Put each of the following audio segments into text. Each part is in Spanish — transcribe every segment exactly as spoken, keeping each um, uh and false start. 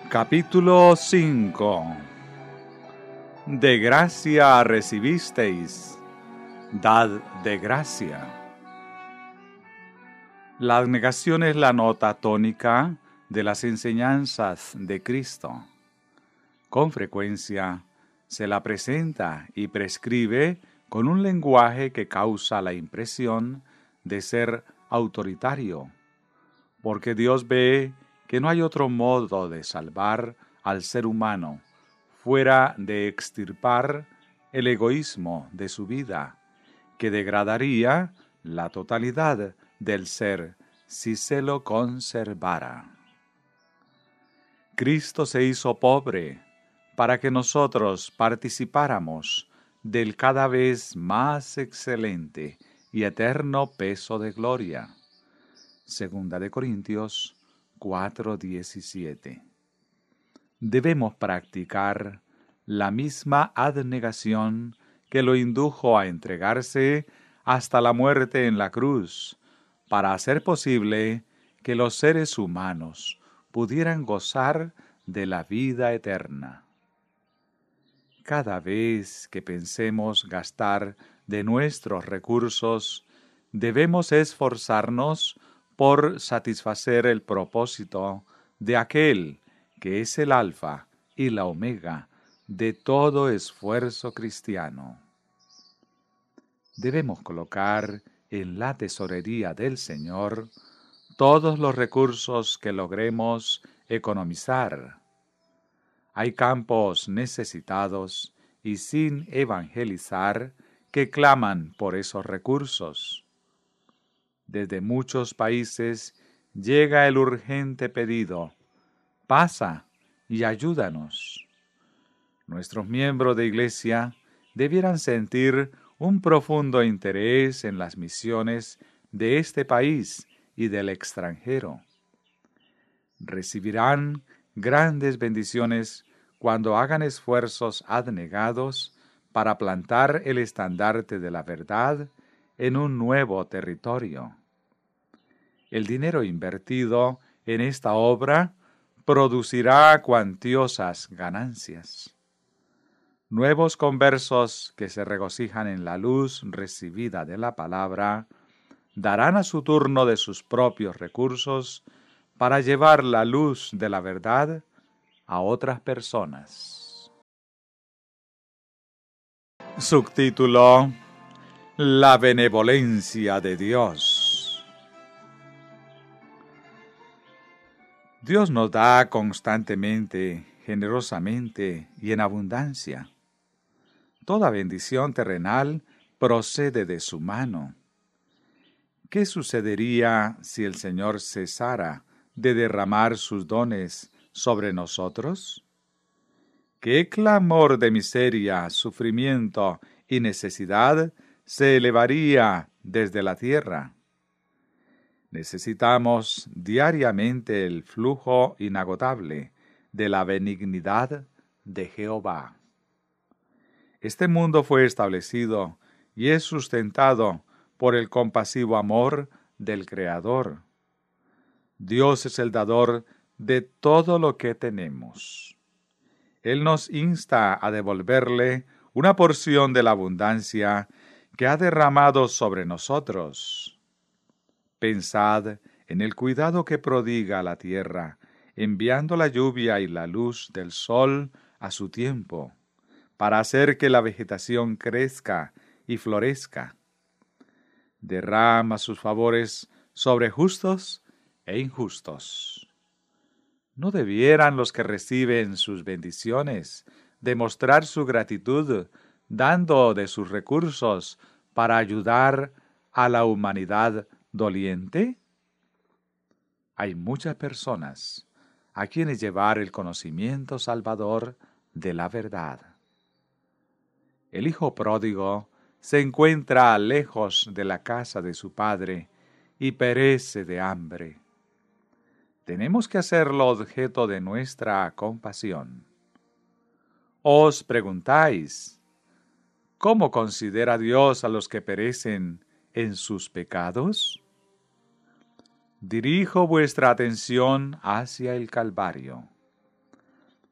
Capítulo cinco. De gracia recibisteis, dad de gracia. La abnegación es la nota tónica de las enseñanzas de Cristo. Con frecuencia se la presenta y prescribe con un lenguaje que causa la impresión de ser autoritario, porque Dios ve que no hay otro modo de salvar al ser humano fuera de extirpar el egoísmo de su vida, que degradaría la totalidad del ser si se lo conservara. Cristo se hizo pobre para que nosotros participáramos del cada vez más excelente y eterno peso de gloria. Segunda de Corintios cuatro diecisiete. Debemos practicar la misma abnegación que lo indujo a entregarse hasta la muerte en la cruz, para hacer posible que los seres humanos pudieran gozar de la vida eterna. Cada vez que pensemos gastar de nuestros recursos, debemos esforzarnos por satisfacer el propósito de aquel que es el alfa y la omega de todo esfuerzo cristiano. Debemos colocar en la tesorería del Señor todos los recursos que logremos economizar. Hay campos necesitados y sin evangelizar que claman por esos recursos. Desde muchos países llega el urgente pedido: pasa y ayúdanos. Nuestros miembros de iglesia debieran sentir un profundo interés en las misiones de este país y del extranjero. Recibirán grandes bendiciones cuando hagan esfuerzos abnegados para plantar el estandarte de la verdad en un nuevo territorio. El dinero invertido en esta obra producirá cuantiosas ganancias. Nuevos conversos que se regocijan en la luz recibida de la palabra darán a su turno de sus propios recursos para llevar la luz de la verdad a otras personas. Subtítulo: La benevolencia de Dios. Dios nos da constantemente, generosamente y en abundancia. Toda bendición terrenal procede de su mano. ¿Qué sucedería si el Señor cesara de derramar sus dones sobre nosotros? ¿Qué clamor de miseria, sufrimiento y necesidad se elevaría desde la tierra? Necesitamos diariamente el flujo inagotable de la benignidad de Jehová. Este mundo fue establecido y es sustentado por el compasivo amor del Creador. Dios es el dador de todo lo que tenemos. Él nos insta a devolverle una porción de la abundancia que ha derramado sobre nosotros. Pensad en el cuidado que prodiga a la tierra, enviando la lluvia y la luz del sol a su tiempo, para hacer que la vegetación crezca y florezca. Derrama sus favores sobre justos e injustos. ¿No debieran los que reciben sus bendiciones demostrar su gratitud dando de sus recursos para ayudar a la humanidad doliente? Hay muchas personas a quienes llevar el conocimiento salvador de la verdad. El hijo pródigo se encuentra lejos de la casa de su padre y perece de hambre. Tenemos que hacerlo objeto de nuestra compasión. Os preguntáis, ¿cómo considera Dios a los que perecen en sus pecados? Dirijo vuestra atención hacia el Calvario.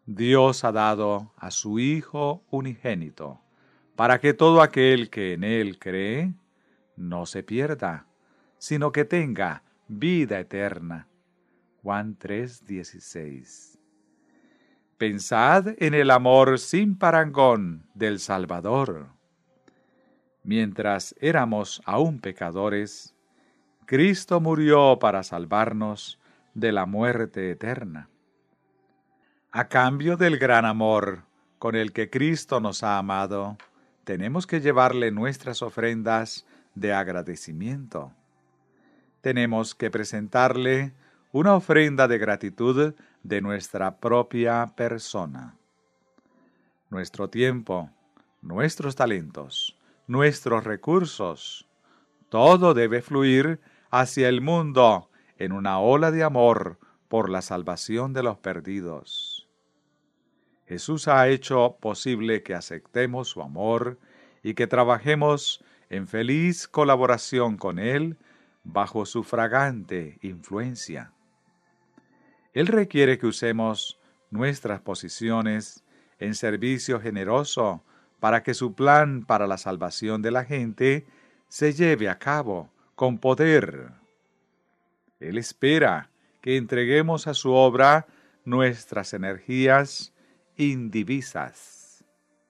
Dios ha dado a su Hijo unigénito, para que todo aquel que en Él cree no se pierda, sino que tenga vida eterna. Juan tres dieciséis. Pensad en el amor sin parangón del Salvador. Mientras éramos aún pecadores, Cristo murió para salvarnos de la muerte eterna. A cambio del gran amor con el que Cristo nos ha amado, tenemos que llevarle nuestras ofrendas de agradecimiento. Tenemos que presentarle una ofrenda de gratitud de nuestra propia persona. Nuestro tiempo, nuestros talentos, nuestros recursos, todo debe fluir hacia el mundo en una ola de amor por la salvación de los perdidos. Jesús ha hecho posible que aceptemos su amor y que trabajemos en feliz colaboración con Él bajo su fragante influencia. Él requiere que usemos nuestras posiciones en servicio generoso para que su plan para la salvación de la gente se lleve a cabo con poder. Él espera que entreguemos a su obra nuestras energías indivisas.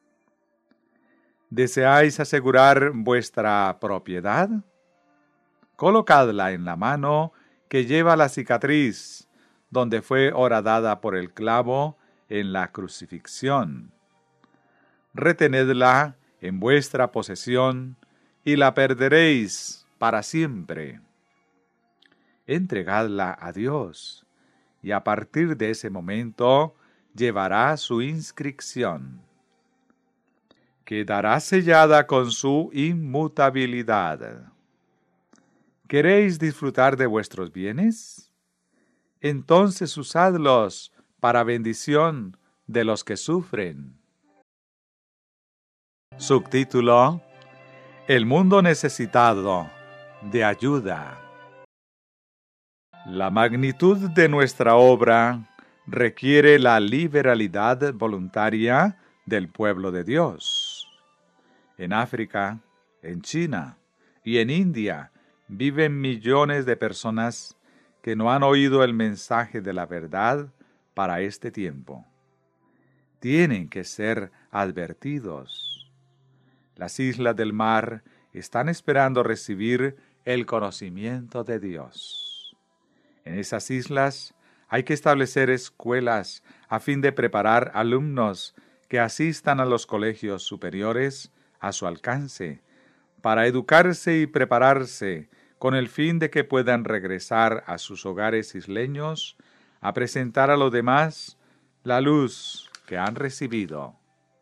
¿Deseáis asegurar vuestra propiedad? Colocadla en la mano que lleva la cicatriz, donde fue horadada por el clavo en la crucifixión. Retenedla en vuestra posesión y la perderéis para siempre. Entregadla a Dios, y a partir de ese momento llevará su inscripción. Quedará sellada con su inmutabilidad. ¿Queréis disfrutar de vuestros bienes? Entonces usadlos para bendición de los que sufren. Subtítulo: El mundo necesitado de ayuda. La magnitud de nuestra obra requiere la liberalidad voluntaria del pueblo de Dios. En África, en China y en India viven millones de personas que no han oído el mensaje de la verdad para este tiempo. Tienen que ser advertidos. Las islas del mar están esperando recibir el conocimiento de Dios. En esas islas hay que establecer escuelas a fin de preparar alumnos que asistan a los colegios superiores a su alcance, para educarse y prepararse con el fin de que puedan regresar a sus hogares isleños a presentar a los demás la luz que han recibido.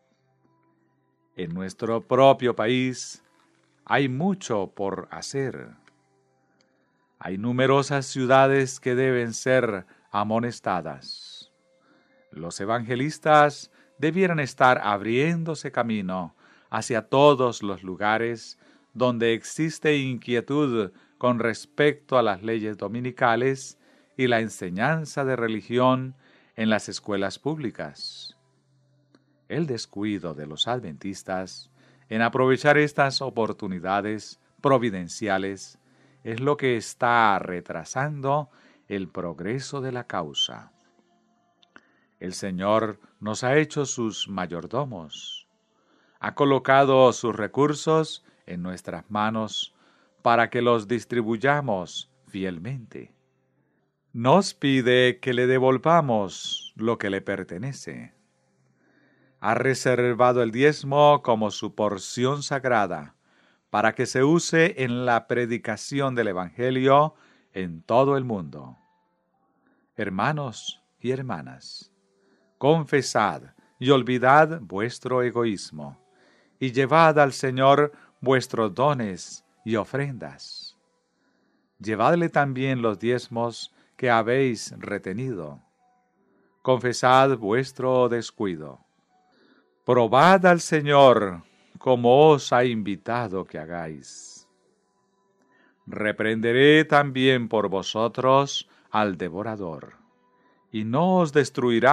En nuestro propio país hay mucho por hacer. Hay numerosas ciudades que deben ser amonestadas. Los evangelistas debieran estar abriéndose camino hacia todos los lugares donde existe inquietud con respecto a las leyes dominicales y la enseñanza de religión en las escuelas públicas. El descuido de los adventistas en aprovechar estas oportunidades providenciales es lo que está retrasando el progreso de la causa. El Señor nos ha hecho sus mayordomos. Ha colocado sus recursos en nuestras manos para que los distribuyamos fielmente. Nos pide que le devolvamos lo que le pertenece. Ha reservado el diezmo como su porción sagrada para que se use en la predicación del Evangelio en todo el mundo. Hermanos y hermanas, confesad y olvidad vuestro egoísmo, y llevad al Señor vuestros dones y ofrendas. Llevadle también los diezmos que habéis retenido. Confesad vuestro descuido. Probad al Señor como os ha invitado que hagáis. Reprenderé también por vosotros al devorador, y no os destruirá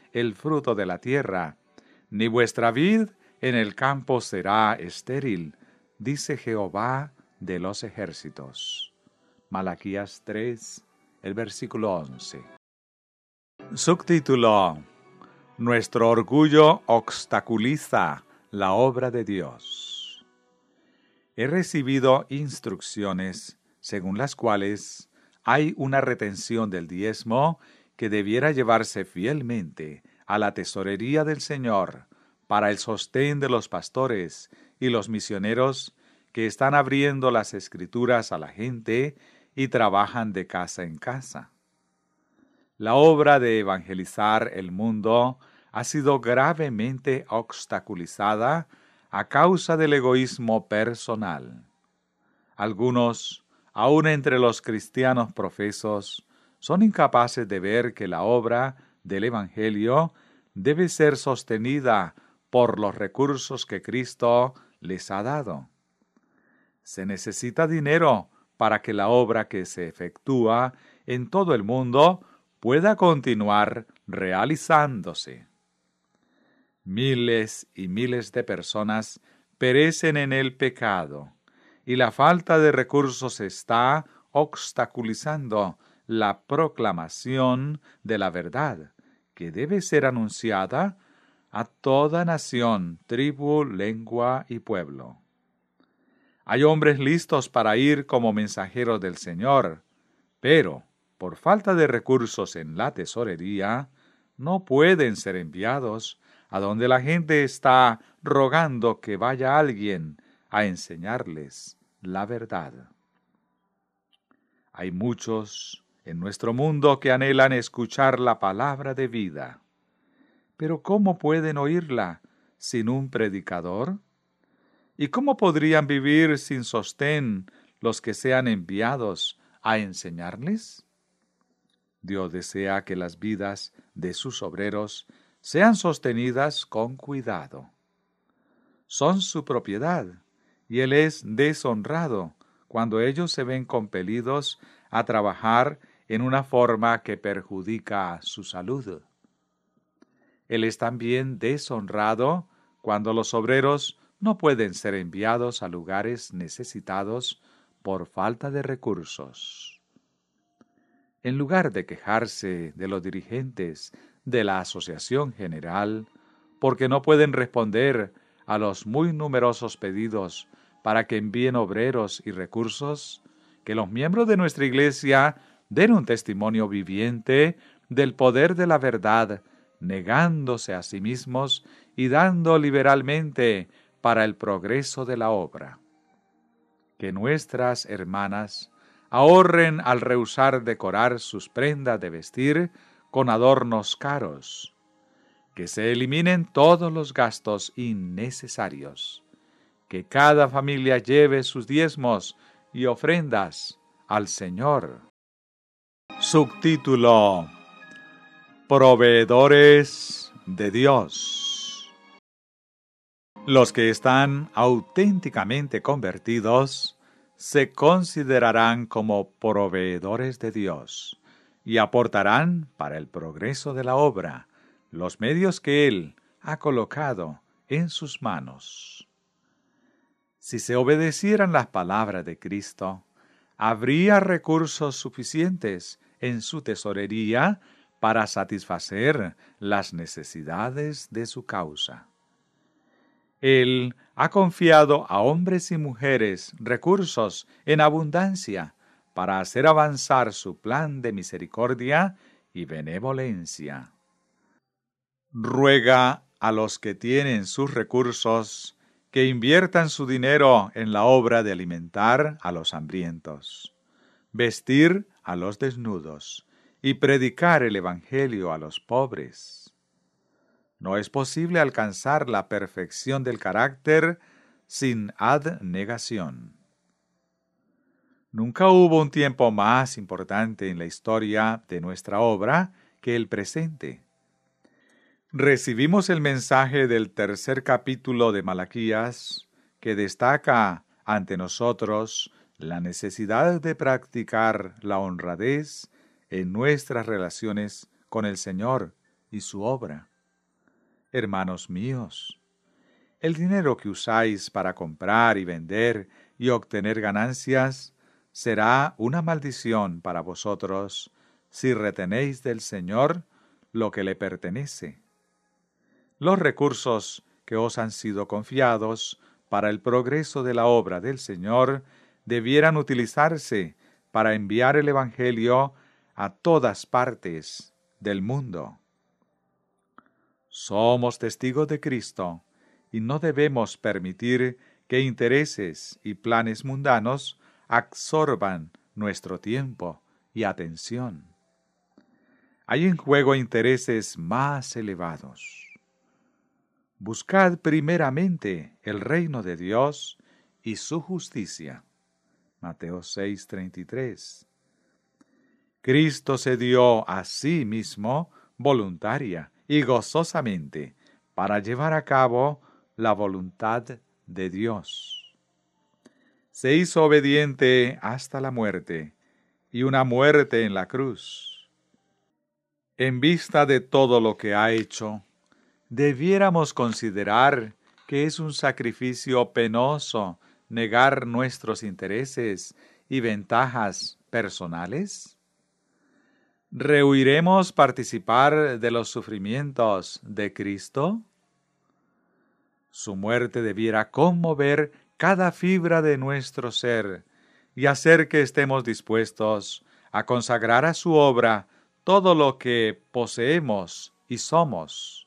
el fruto de la tierra, ni vuestra vid en el campo será estéril, dice Jehová de los ejércitos. Malaquías tres, el versículo once. Subtítulo: Nuestro orgullo obstaculiza la obra de Dios. He recibido instrucciones según las cuales hay una retención del diezmo que debiera llevarse fielmente a la tesorería del Señor para el sostén de los pastores y los misioneros que están abriendo las Escrituras a la gente y trabajan de casa en casa. La obra de evangelizar el mundo ha sido gravemente obstaculizada a causa del egoísmo personal. Algunos, aun entre los cristianos profesos, son incapaces de ver que la obra del Evangelio debe ser sostenida por los recursos que Cristo les ha dado. Se necesita dinero para que la obra que se efectúa en todo el mundo pueda continuar realizándose. Miles y miles de personas perecen en el pecado, y la falta de recursos está obstaculizando la proclamación de la verdad, que debe ser anunciada a toda nación, tribu, lengua y pueblo. Hay hombres listos para ir como mensajeros del Señor, pero, por falta de recursos en la tesorería, no pueden ser enviados a donde la gente está rogando que vaya alguien a enseñarles la verdad. Hay muchos en nuestro mundo que anhelan escuchar la palabra de vida. Pero ¿cómo pueden oírla sin un predicador? ¿Y cómo podrían vivir sin sostén los que sean enviados a enseñarles? Dios desea que las vidas de sus obreros sean sostenidas con cuidado. Son su propiedad, y Él es deshonrado cuando ellos se ven compelidos a trabajar en una forma que perjudica su salud. Él es también deshonrado cuando los obreros no pueden ser enviados a lugares necesitados por falta de recursos. En lugar de quejarse de los dirigentes de la Asociación General, porque no pueden responder a los muy numerosos pedidos para que envíen obreros y recursos, que los miembros de nuestra Iglesia den un testimonio viviente del poder de la verdad, negándose a sí mismos y dando liberalmente para el progreso de la obra. Que nuestras hermanas ahorren al rehusar decorar sus prendas de vestir con adornos caros. Que se eliminen todos los gastos innecesarios. Que cada familia lleve sus diezmos y ofrendas al Señor. Subtítulo: Proveedores de Dios. Los que están auténticamente convertidos se considerarán como proveedores de Dios y aportarán para el progreso de la obra los medios que Él ha colocado en sus manos. Si se obedecieran las palabras de Cristo, habría recursos suficientes en su tesorería para satisfacer las necesidades de su causa. Él ha confiado a hombres y mujeres recursos en abundancia para hacer avanzar su plan de misericordia y benevolencia. Ruega a los que tienen sus recursos que inviertan su dinero en la obra de alimentar a los hambrientos, vestir a los desnudos y predicar el Evangelio a los pobres. No es posible alcanzar la perfección del carácter sin abnegación. Nunca hubo un tiempo más importante en la historia de nuestra obra que el presente. Recibimos el mensaje del tercer capítulo de Malaquías, que destaca ante nosotros la necesidad de practicar la honradez en nuestras relaciones con el Señor y su obra. Hermanos míos, el dinero que usáis para comprar y vender y obtener ganancias será una maldición para vosotros si retenéis del Señor lo que le pertenece. Los recursos que os han sido confiados para el progreso de la obra del Señor debieran utilizarse para enviar el Evangelio a todas partes del mundo. Somos testigos de Cristo y no debemos permitir que intereses y planes mundanos absorban nuestro tiempo y atención. Hay en juego intereses más elevados. Buscad primeramente el reino de Dios y su justicia. Mateo seis, treinta y tres. Cristo se dio a sí mismo voluntaria y gozosamente para llevar a cabo la voluntad de Dios. Se hizo obediente hasta la muerte, y una muerte en la cruz. En vista de todo lo que ha hecho, debiéramos considerar que es un sacrificio penoso negar nuestros intereses y ventajas personales. ¿Rehuiremos participar de los sufrimientos de Cristo? Su muerte debiera conmover cada fibra de nuestro ser y hacer que estemos dispuestos a consagrar a su obra todo lo que poseemos y somos.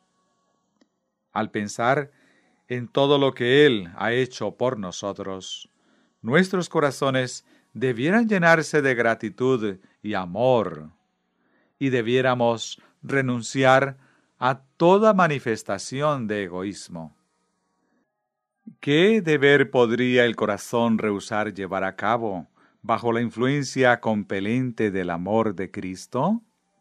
Al pensar en todo lo que Él ha hecho por nosotros, nuestros corazones debieran llenarse de gratitud y amor, y debiéramos renunciar a toda manifestación de egoísmo. ¿Qué deber podría el corazón rehusar llevar a cabo bajo la influencia compelente del amor de Cristo?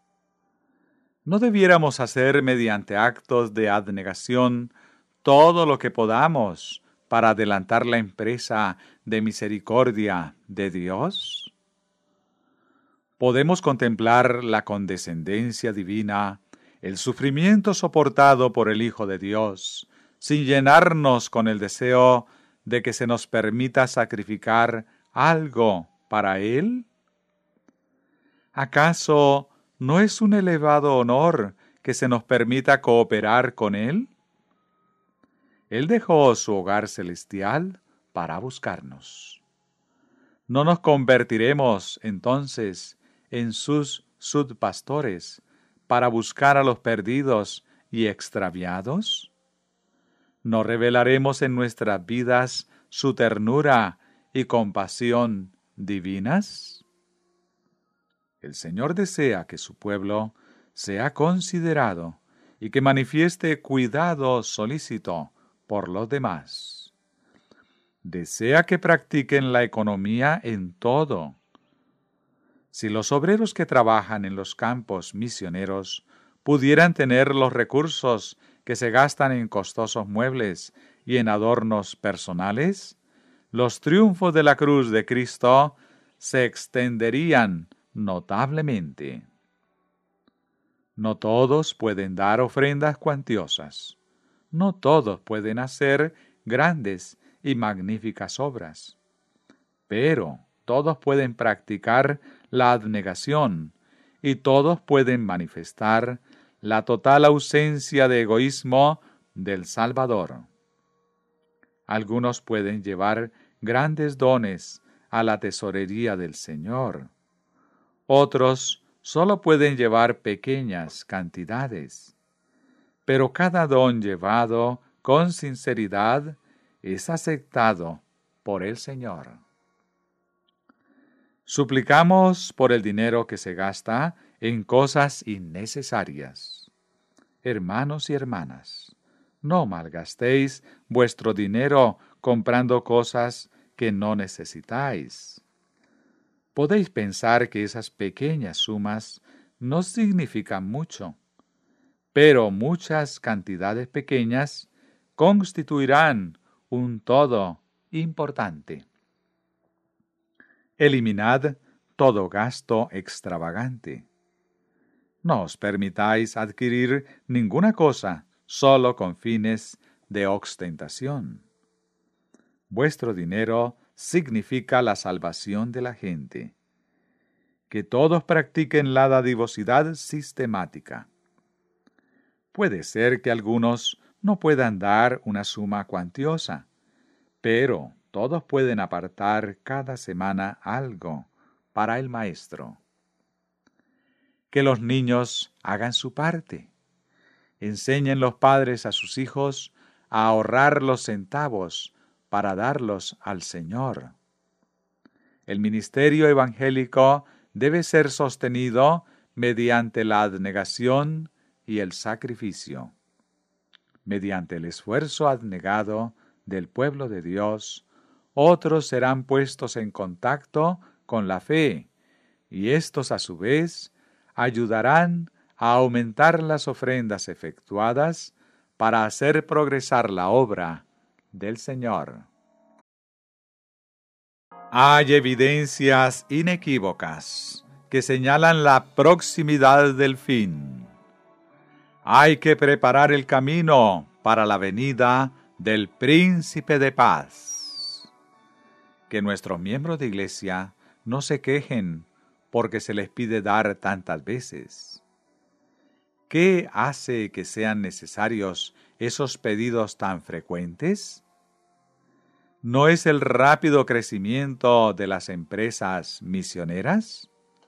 ¿No debiéramos hacer mediante actos de abnegación todo lo que podamos para adelantar la empresa de misericordia de Dios? Podemos contemplar la condescendencia divina, el sufrimiento soportado por el Hijo de Dios, sin llenarnos con el deseo de que se nos permita sacrificar algo para Él. ¿Acaso no es un elevado honor que se nos permita cooperar con Él? Él dejó su hogar celestial para buscarnos. ¿No nos convertiremos entonces en sus subpastores para buscar a los perdidos y extraviados? ¿No revelaremos en nuestras vidas su ternura y compasión divinas? El Señor desea que su pueblo sea considerado y que manifieste cuidado solícito por los demás. Desea que practiquen la economía en todo. Si los obreros que trabajan en los campos misioneros pudieran tener los recursos que se gastan en costosos muebles y en adornos personales, los triunfos de la cruz de Cristo se extenderían notablemente. No todos pueden dar ofrendas cuantiosas. No todos pueden hacer grandes y magníficas obras. Pero todos pueden practicar la abnegación y todos pueden manifestar la total ausencia de egoísmo del Salvador. Algunos pueden llevar grandes dones a la tesorería del Señor. Otros solo pueden llevar pequeñas cantidades. Pero cada don llevado con sinceridad es aceptado por el Señor. Suplicamos por el dinero que se gasta en cosas innecesarias. Hermanos y hermanas, no malgastéis vuestro dinero comprando cosas que no necesitáis. Podéis pensar que esas pequeñas sumas no significan mucho, pero muchas cantidades pequeñas constituirán un todo importante. Eliminad todo gasto extravagante. No os permitáis adquirir ninguna cosa solo con fines de ostentación. Vuestro dinero significa la salvación de la gente. Que todos practiquen la dadivosidad sistemática. Puede ser que algunos no puedan dar una suma cuantiosa, pero todos pueden apartar cada semana algo para el maestro. Que los niños hagan su parte. Enseñen los padres a sus hijos a ahorrar los centavos para darlos al Señor. El ministerio evangélico debe ser sostenido mediante la abnegación y el sacrificio. Mediante el esfuerzo abnegado del pueblo de Dios, otros serán puestos en contacto con la fe, y estos a su vez ayudarán a aumentar las ofrendas efectuadas para hacer progresar la obra del Señor. Hay evidencias inequívocas que señalan la proximidad del fin. Hay que preparar el camino para la venida del Príncipe de Paz. Que nuestros miembros de iglesia no se quejen porque se les pide dar tantas veces. ¿Qué hace que sean necesarios esos pedidos tan frecuentes? ¿No es el rápido crecimiento de las empresas misioneras?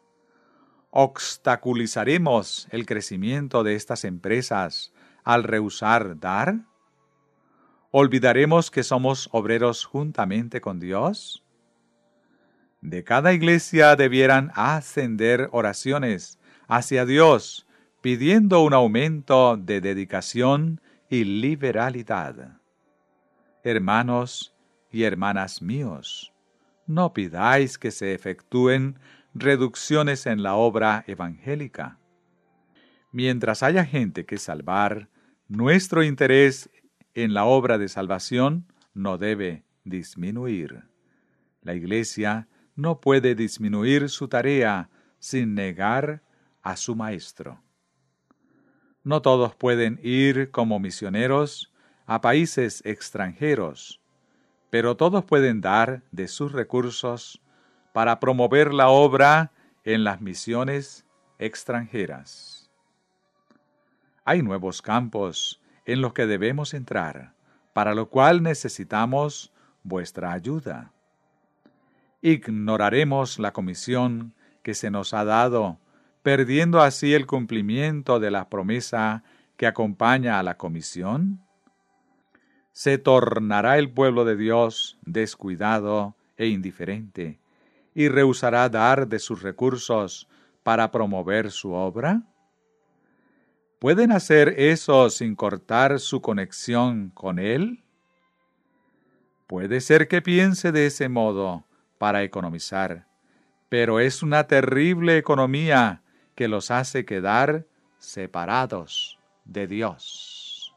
¿Obstaculizaremos el crecimiento de estas empresas al rehusar dar? ¿Olvidaremos que somos obreros juntamente con Dios? De cada iglesia debieran ascender oraciones hacia Dios, pidiendo un aumento de dedicación y liberalidad. Hermanos y hermanas míos, no pidáis que se efectúen reducciones en la obra evangélica. Mientras haya gente que salvar, nuestro interés en la obra de salvación no debe disminuir. La Iglesia no puede disminuir su tarea sin negar a su Maestro. No todos pueden ir como misioneros a países extranjeros, pero todos pueden dar de sus recursos para promover la obra en las misiones extranjeras. Hay nuevos campos en los que debemos entrar, para lo cual necesitamos vuestra ayuda. ¿Ignoraremos la comisión que se nos ha dado, perdiendo así el cumplimiento de la promesa que acompaña a la comisión? ¿Se tornará el pueblo de Dios descuidado e indiferente y rehusará dar de sus recursos para promover su obra? ¿Pueden hacer eso sin cortar su conexión con Él? Puede ser que piense de ese modo para economizar, pero es una terrible economía que los hace quedar separados de Dios.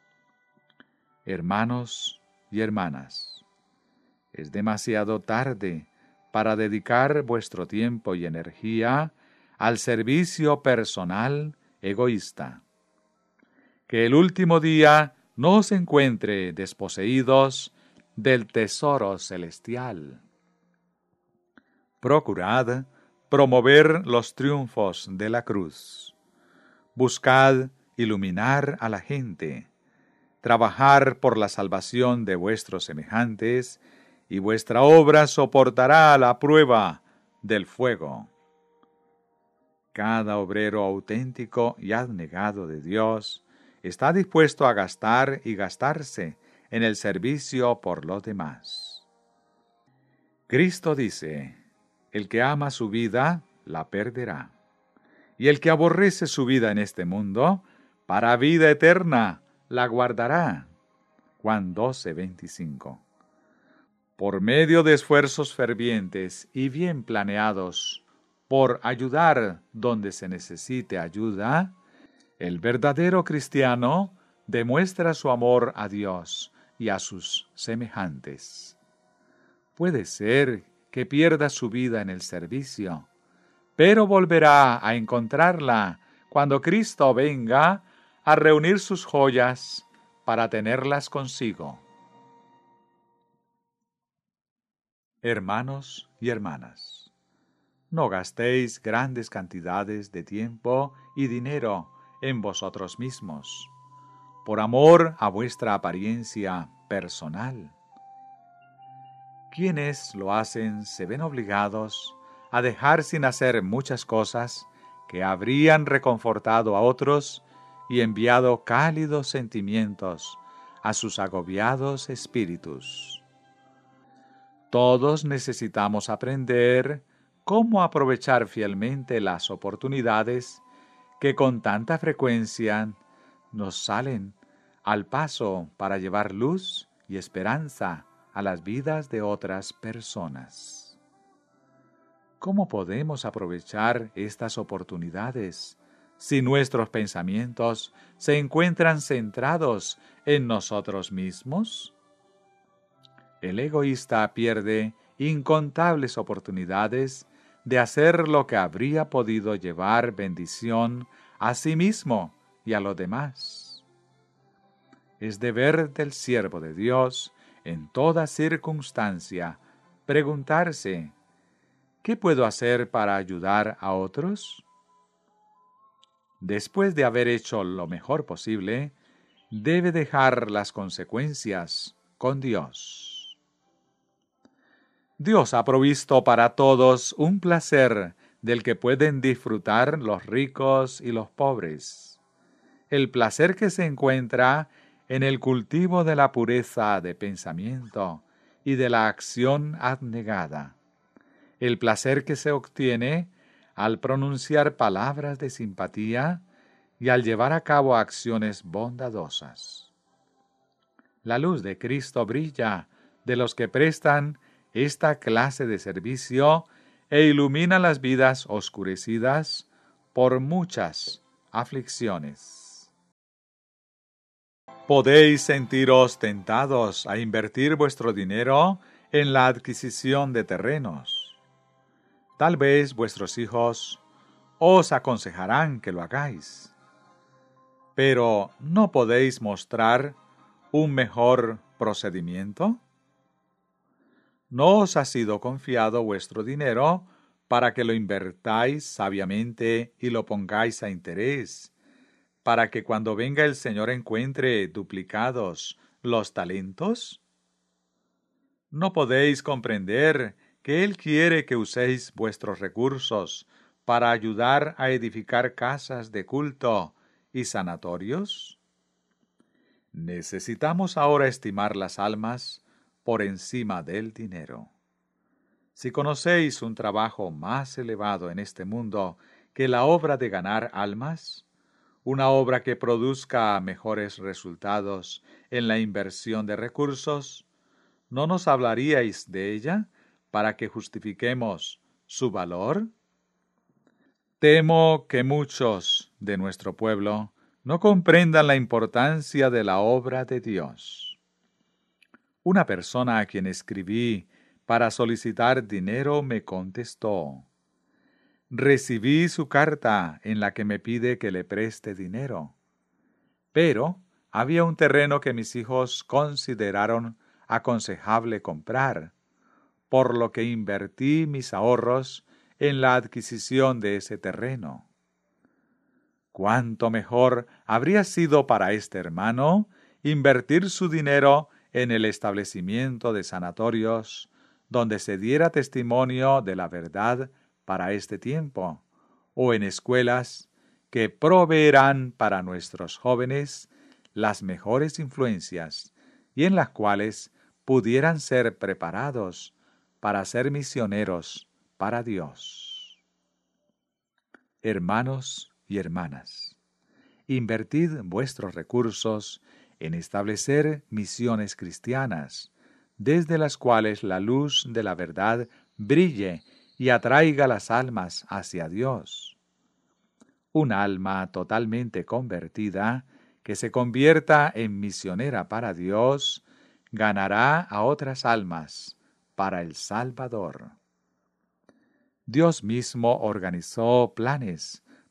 Hermanos y hermanas, es demasiado tarde para dedicar vuestro tiempo y energía al servicio personal egoísta. Que el último día no os encuentre desposeídos del tesoro celestial. Procurad promover los triunfos de la cruz. Buscad iluminar a la gente, trabajar por la salvación de vuestros semejantes, y vuestra obra soportará la prueba del fuego. Cada obrero auténtico y abnegado de Dios está dispuesto a gastar y gastarse en el servicio por los demás. Cristo dice: el que ama su vida, la perderá. Y el que aborrece su vida en este mundo, para vida eterna la guardará. Juan doce, veinticinco. Por medio de esfuerzos fervientes y bien planeados, por ayudar donde se necesite ayuda, el verdadero cristiano demuestra su amor a Dios y a sus semejantes. Puede ser que pierda su vida en el servicio, pero volverá a encontrarla cuando Cristo venga a reunir sus joyas para tenerlas consigo. Hermanos y hermanas, no gastéis grandes cantidades de tiempo y dinero en vosotros mismos, por amor a vuestra apariencia personal. Quienes lo hacen se ven obligados a dejar sin hacer muchas cosas que habrían reconfortado a otros y enviado cálidos sentimientos a sus agobiados espíritus. Todos necesitamos aprender cómo aprovechar fielmente las oportunidades que con tanta frecuencia nos salen al paso para llevar luz y esperanza a las vidas de otras personas. ¿Cómo podemos aprovechar estas oportunidades si nuestros pensamientos se encuentran centrados en nosotros mismos? El egoísta pierde incontables oportunidades de hacer lo que habría podido llevar bendición a sí mismo y a los demás. Es deber del siervo de Dios, en toda circunstancia, preguntarse: ¿qué puedo hacer para ayudar a otros? Después de haber hecho lo mejor posible, debe dejar las consecuencias con Dios. Dios ha provisto para todos un placer del que pueden disfrutar los ricos y los pobres. El placer que se encuentra en el cultivo de la pureza de pensamiento y de la acción abnegada. El placer que se obtiene al pronunciar palabras de simpatía y al llevar a cabo acciones bondadosas. La luz de Cristo brilla de los que prestan esta clase de servicio e ilumina las vidas oscurecidas por muchas aflicciones. Podéis sentiros tentados a invertir vuestro dinero en la adquisición de terrenos. Tal vez vuestros hijos os aconsejarán que lo hagáis, pero ¿no podéis mostrar un mejor procedimiento? ¿No os ha sido confiado vuestro dinero para que lo invertáis sabiamente y lo pongáis a interés, para que cuando venga el Señor encuentre duplicados los talentos? ¿No podéis comprender que Él quiere que uséis vuestros recursos para ayudar a edificar casas de culto y sanatorios? Necesitamos ahora estimar las almas por encima del dinero. Si conocéis un trabajo más elevado en este mundo que la obra de ganar almas, una obra que produzca mejores resultados en la inversión de recursos, ¿no nos hablaríais de ella para que justifiquemos su valor? Temo que muchos de nuestro pueblo no comprendan la importancia de la obra de Dios. Una persona a quien escribí para solicitar dinero me contestó: recibí su carta en la que me pide que le preste dinero, pero había un terreno que mis hijos consideraron aconsejable comprar, por lo que invertí mis ahorros en la adquisición de ese terreno. ¿Cuánto mejor habría sido para este hermano invertir su dinero en el establecimiento de sanatorios, donde se diera testimonio de la verdad para este tiempo, o en escuelas que proveerán para nuestros jóvenes las mejores influencias y en las cuales pudieran ser preparados para ser misioneros para Dios? Hermanos y hermanas, invertid vuestros recursos en establecer misiones cristianas, desde las cuales la luz de la verdad brille y atraiga las almas hacia Dios. Un alma totalmente convertida, que se convierta en misionera para Dios, ganará a otras almas para el Salvador. Dios mismo organizó planes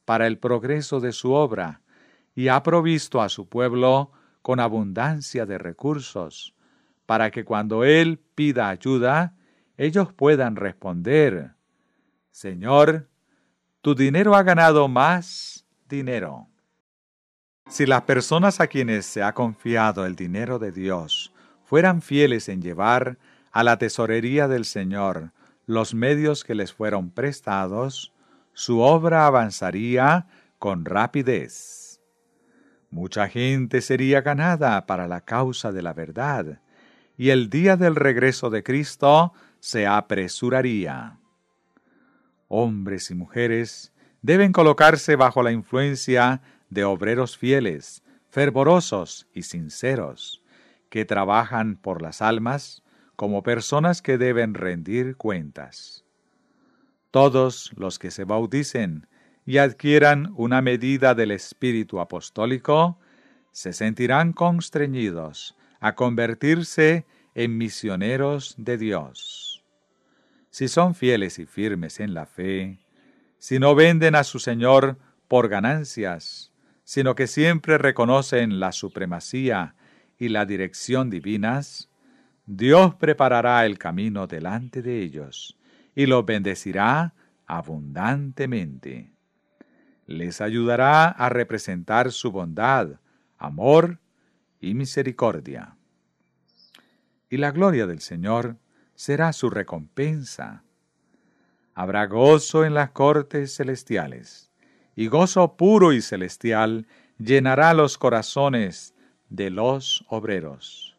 para el progreso de su obra y ha provisto a su pueblo con abundancia de recursos, para que cuando Él pida ayuda, ellos puedan responder: Señor, tu dinero ha ganado más dinero. Si las personas a quienes se ha confiado el dinero de Dios fueran fieles en llevar a la tesorería del Señor los medios que les fueron prestados, su obra avanzaría con rapidez. Mucha gente sería ganada para la causa de la verdad, y el día del regreso de Cristo se apresuraría. Hombres y mujeres deben colocarse bajo la influencia de obreros fieles, fervorosos y sinceros, que trabajan por las almas como personas que deben rendir cuentas. Todos los que se bauticen y adquieran una medida del espíritu apostólico se sentirán constreñidos a convertirse en misioneros de Dios. Si son fieles y firmes en la fe, si no venden a su Señor por ganancias, sino que siempre reconocen la supremacía y la dirección divinas, Dios preparará el camino delante de ellos y los bendecirá abundantemente. Les ayudará a representar su bondad, amor y misericordia. Y la gloria del Señor será su recompensa. Habrá gozo en las cortes celestiales, y gozo puro y celestial llenará los corazones de los obreros.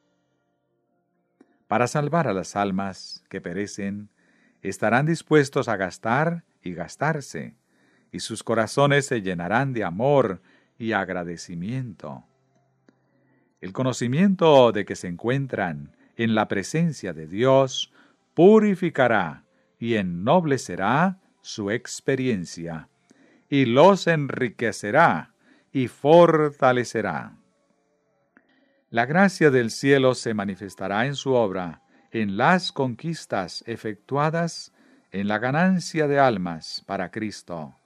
Para salvar a las almas que perecen, estarán dispuestos a gastar y gastarse, y sus corazones se llenarán de amor y agradecimiento. El conocimiento de que se encuentran en la presencia de Dios purificará y ennoblecerá su experiencia, y los enriquecerá y fortalecerá. La gracia del cielo se manifestará en su obra, en las conquistas efectuadas en la ganancia de almas para Cristo.